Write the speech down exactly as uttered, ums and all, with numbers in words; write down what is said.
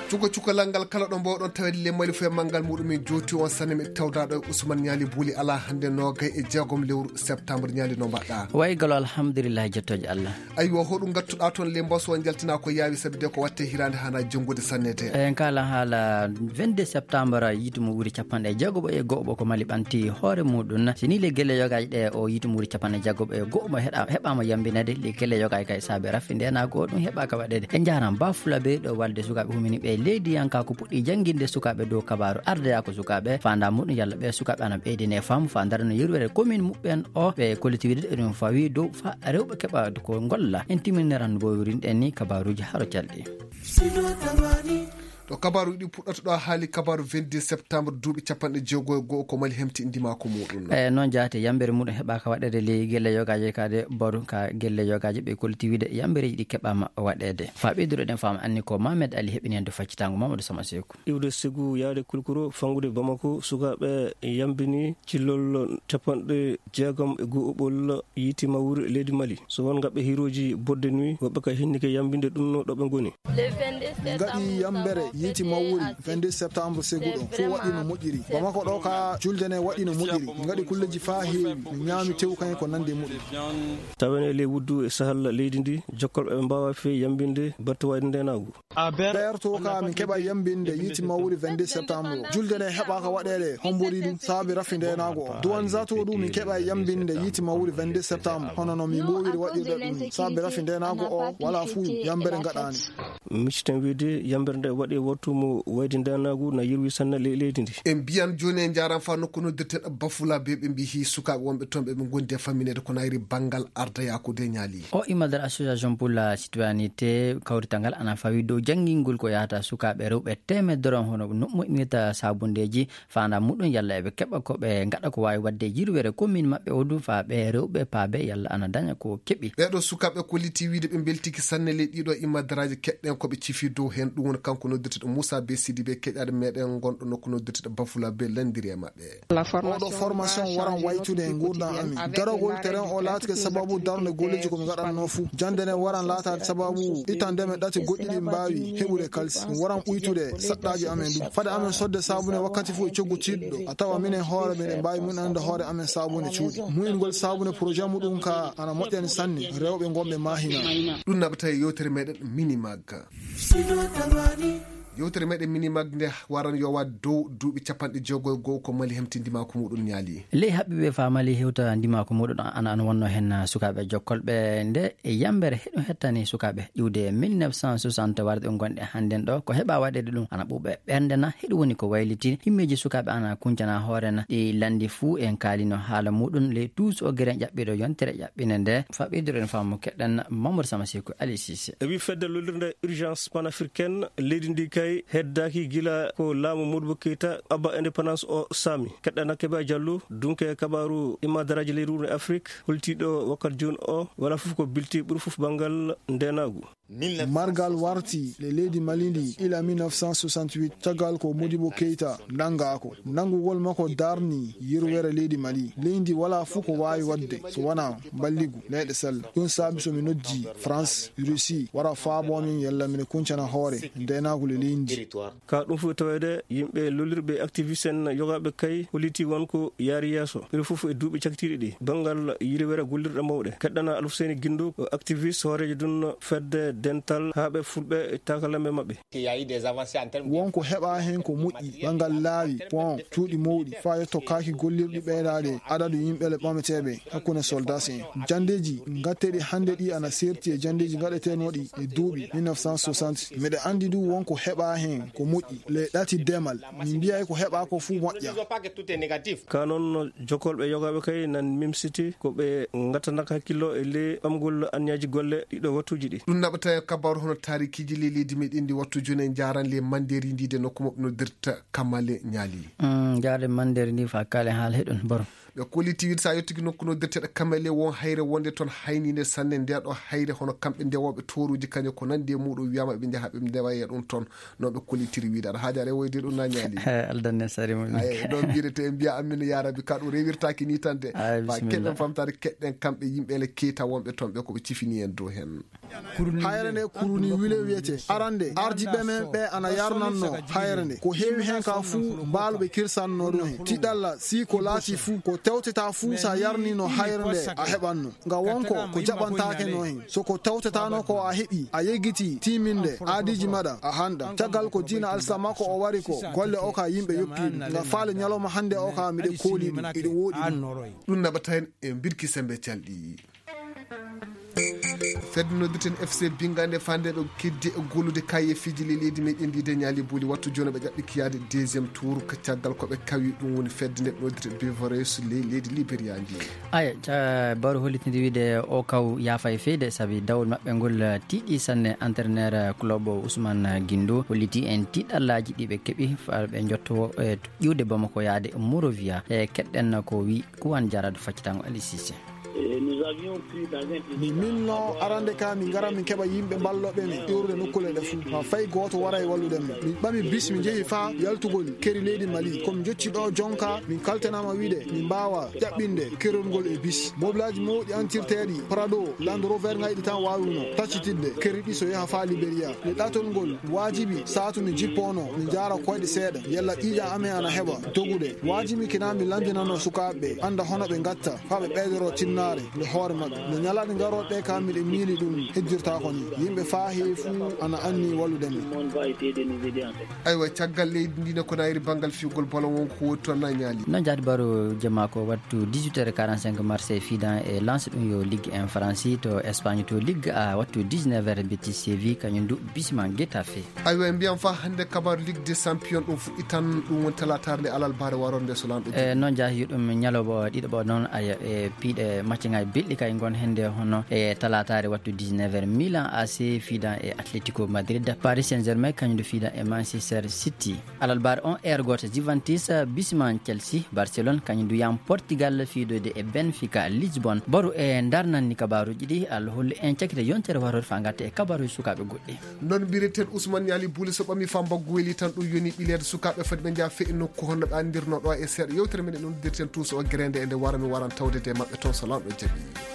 cuko cukalal ngal kala ɗo mbawɗon tawede le mali fo e manggal muɗum e jooti on sanne mi tawdaɗo e Ousmane Niali Bouli ala hande nogay e jeegom lewru septembre Niali no mbaɗɗa waygalo alhamdulillah jettoje Allah aywa hoɗum gattuɗa toon le mbaso jaltina ko yaawi sabide ko watte hirande hana janggude sannete en kala haala vingt-deux septembre yitumo wuuri capanɗe jeegoɓo e go'oɓo ko mali ɓanti hoore muɗum sini le gelle yogaji ɗe o yitumo wuuri capanɗe jeegoɓo e go'oɓo heɓama yambinede le gelle yogaji kay saabe raffi ndenago ɗum heɓaka waɗede e jaran bafulaɓe ɗo walde sukaɓe humini ɓe leydi yanka ko puɗɗi jangguinde sukaɓe dow kabaru ardaya ko sukaɓe fanda muɗum yalla ɓe sukaɓe ana ɓeydine faamu fa darano yirwere commune muɓɓen o ɓe collectivité ɗum fawi dow fa rewɓe keɓa ko golla en timmineran bo wirinɗen ni kabaruji haro calɗi ɗo kabaru ɗi puɗɗata ɗo haali kabaru vingt-deux septembre duuɓi capanɗe jeegom e goho ko mali hemti indima ko muɗum e noon jaati yambere muɗum heɓaka waɗede le gelle yogaji kade boru ka gelle yogaji ɓe collectivité yambereji ɗi keɓama waɗede fa ɓeyduroɗen fama anni ko Mamed Ali heɓini hen to faccitango Mamadou Sama Sekou iwde sigu yaade kulkuro fangude Bamako sukaɓe yambini cillol capanɗe jeegom e go'oɓol yitima wuuri leydi Mali so won gaɓɓe hiroji bodde nuit woɓɓe ka hinnike yambinde ɗum no ɗoɓe goni gaɗi yambere yiti mawuri vingt-deux septembre seguɗo fo waɗi no moƴƴiri Bamako ɗo ka juldene waɗi no moƴƴiri gaɗi kulleji fa heewi mi ñaami tew kañum ko nande muɗum tawen le wuddu e sahal leydi ndi jokkolɓe ɓe mbawa fe yambinde battuwayde ndenagu ɓeerto ka min keɓa yambinde yiti mawuri vingt-deux septembre juldene heɓaka waɗede hombori ɗum saabi raffi ndenago o duwan zato ɗum min keɓa yambinde yiti mawuri vingt-deux septembre hono no mi mbowiri waɗirɗe ɗum saabi raffi ndenago o wala fuu yambere gaɗani micciten wiide yambere nde waɗi wattumo waydi ndenagu na yirwi sanne le leydi ndi en mbiyan joni en jaran fa nokku noddirteɗo Bafulaɓe ɓe mbi hi sukaɓe wonɓe toon ɓe ɓe gondi e famminede ko nayri banggal ardayakude Niali o imadara association pour la citoyenneté kawrital ngal ana fawi dow janggingol ko yahata sukaɓe rewɓe temeddoron hono moƴƴinirta sabundeji fanda muɗum yalla eɓe keɓa koɓe gaɗa ko wawi wadde yirwere commune mabɓe o du fa ɓe rewɓe paabe yalla ana daña ko keeɓi ɓeɗo sukaɓe kolliti wiide ɓe beltiki sanne le ɗiɗo imadaraji keɗɗen koɓe cifi dow hen ɗum woni kanko noddirteɗo Moussa Be Sidi ɓe keƴade meɗen gonɗo nokku noddirteɗo Bafulaɓe landiri e mabɓe oɗo formation waran waytude e gurdam amin darogol terrain o laatike sababu darde golleji komi gaɗanno fou jandene waran laatade sababu itandeme ɗati goɗɗiɗi mbawi heɓude kalsi waran ɓuytude saɗɗaji amen ɗum fade amen sodde sabune wakkati fo e coggu tiɗɗo a tawa minen hoore meɗen mbawi mun ande hoore amen sabune cuuɗi muyingol sabune projet muɗum ka ana moƴƴani sanne rewɓe gonɓe mahina ɗum naɓata e yewtere meɗen Minimag yewtere meɗen Minimag nde waran yo wad dow duuɓi capanɗe jeegom e goho ko mali hemti ndimako muɗum Niali ley haɓɓiɓe fa mali hewta ndimako muɗum ana an wonno hen sukaɓe jokkolɓe nde e yambere heɗum hettani sukaɓe ƴiwde mille neuf cent soixante warde ɗum gonɗe hannden ɗo ko heɓa waɗede ɗum ana ɓuuɓe ɓerdena heɗum woni ko wayliti himmeji sukaɓe ana kuncana hoorena ɗi landi fuu en kaalino haala muɗum les tous o gueren ƴaɓɓiɗo yontere ƴaɓɓine nde fa ɓeydiren famo keɗɗen Mamadou Sama Sekou Ali Cissé e wi fedde lollirde urgence panafricaine leydi ndi kay heddaki gila ko laamu Modibo Keita abba indépendance o saami keɗɗana Keba Diallo dunke kabaru imadaraji leydi wuuro Afrique holtiɗo wakkati joni o wala foof ko bilti ɓuuri foof banggal ndenagu margal warti le leydi malindi ila mille neuf cent soixante-huit caggal ko Modibo Keita nangako nangugol makko darni yirwere leydi Mali leydi wala fuu ko wawi wadde so wona balligu leyɗe sella ɗum saabi somi noddi France Russie wara faabomin yalla mine kuncana hoore ndenagu le leydi ka ɗum fof tawede yimɓe lollirɓe activiste en yogaɓe kay holiti wonko yaari yesso ɓeɗo foof e duuɓi caktiɗi ɗi bangal yirwere gollirɗe mawɗe keɗɗana Alfuseni Guindo activiste hoorejo ɗum fedde dental haɓe fulɓe takalamɓe mabɓe wonko heɓa hen ko moƴƴi bangal laawi pont cuuɗi mawɗi fa yetto kaaki gollirɗi ɓeydade adadu yimɓele ɓameteɓe hakkude soldat en jandeji gatteɗi hande ɗi ana serti e jandeji gaɗetenoɗi e duuɓi mille neuf cent soixante miɗe andi du wonko heɓa hen ko moƴƴi le ɗati demal min mbiyay ko heɓa ko fuu moƴƴa ka noon jokkolɓe yogaɓe kay nan mimsiti ko ɓe gattanaka hakkillo e le ɓamgol anniyaji golle ɗiɗo wattuji ɗi ɗum naɓata e kabaru hono tarikiji le leydi meɗen ndi wattu joni en jaran le manderi ndide nokku moɓe noddirta Kamale Niali jarde manderi ndi fa kalen haala heɗon boro ɓe koliti wiide sa yettiki nokku noddirteɗo kamele won hayre wonde toon haynide sanne nde ɗo hayre hono kamɓe ndewoɓe toruji kañum ko nandi e muɗum wiyama ɓe jaaha ɓe ndewaye ɗum toon non ɓe kolitiri wiide aɗa haaji aɗa woyde ɗum na ñaali aldanne sari mum ay ɗon mbirete en mbiya ammino yarabi ka ɗum rewirtaki ni tan de fa keɗɗen famtade keɗɗen kamɓe yimɓele keeta wonɓe toon ɓe koɓe cifini en dow hen hayre nde kuruni wile wiyete arande ardiɓe men ɓe ana yarnanno hayre nde ko heewi hen ka fuu mbaaluɓe kirsanno ɗum hen tiɗalla si ko laati fuu ko tewteta fuu sa yarnino hayre nde a heɓanno ngam wonko ko jaɓantake no hen so ko tewtetano ko a heeɓi a yeggiti timinde aadiji maɗa a handa caggal ko diina alsama ko o wari ko golle o ka yimɓe yoppiɗum ngam faale ñalawma hande o ka miɗe kooli ɗum iɗe woɗi ɗum naɓata hen e birki sembe calɗi fedde nodditen F C Bingande fande ɗo keddi e gollude kaye fijili leydi meɗen ndide ñaali booli wattu joni ɓe ƴaɓɓi kiyade deuxiéme tour kacaggal koɓe kawi ɗum woni fedde nde noddite Bevereus leydi Libéria ndi aya bawro hollitinde wiide o kaw yaafa e feyde saabi dawol maɓɓe ngol tiiɗi sanne entraîneur club Ousmane Guindo holliti en tiiɗallaji ɗi ɓe keeɓi ɓe jotto e ƴiwde Bamako yaade Morovia e keɗɗen ko wi kuwan jarado faccitango Ali Cissé. min no arande ka min gara min keɓa yimɓe balloɓe min ƴewrude nokkule ɗe fuu ha fayi goto wara e wallude min min ɓami bis min jeehi fa yaltugol keri leydi Mali komi jocci ɗo jonka min kaltanama wiide min mbawa ƴaɓɓinde kerol ngol e bis mobilaji mawɗi entirteɗi Prado Land Rover ngayɗi tan wawuno taccitidde keri ɗi so yaha fa Libéria mi ɗatol ngol wajibi satu mi jippono mi jara koyɗe seeɗa yalla ƴiƴa amen ana heɓa dogude wajibi kina mi landinano sukaɓeɓe anda hono ɓe gatta fa ɓe ɓeydoro tinna nde hoore maɓɓe nde ñalaɗe garoɗe ka miɗe miili ɗum heddirta ko ni yimɓe fa heewi fuu ana anni wallude men aywa caggal leydi ndine ko nayri banggal figol bolon won ko woni toon na ñaali noon jaadi baro jamma ko wattu dix-huit heures quarante-cinq Marseille fidan e lance ɗum yo ligue en France to Espagne to ligue a wattu dix-neuf heures Betis Séville kañum du bisman Getafe aywa en mbiyam fa hande kabaru ligue des champions ɗum fuɗɗi tan ɗum woni talatar nde alal baare waronde so lanɗo e noon jaahi ɗum ñaloɓo ɗiɗoɓo noon aya e piiɗe matchŋaji belɗi kay gon hende hono e talatare wattu dix-neuf heures Milan A C fidan e Atlético Madrid Paris Saint-Germain kañum do fidan e Manchester City alal bar on air goto Juventus bisman Chelsea Barcelone kañum du yam Portugal fiidode e Benfica Lisbon baru e darnanni kabaruji ɗi Allah holli en cakkita yontere warore fa gatta e kabaruji sukaɓe goɗɗi non mbireten Ousmane Niali Bouli so ɓami fa mbaggu weli tan ɗum yoni ɓilede sukaɓe fadi ɓe jaa fe'i nokku honno ɓe andirno ɗo e seeɗa yewtere men e ɗum dirten tous o grende e nde wara mi waran tawdede mabɓe toon so lamɗo jaaɓi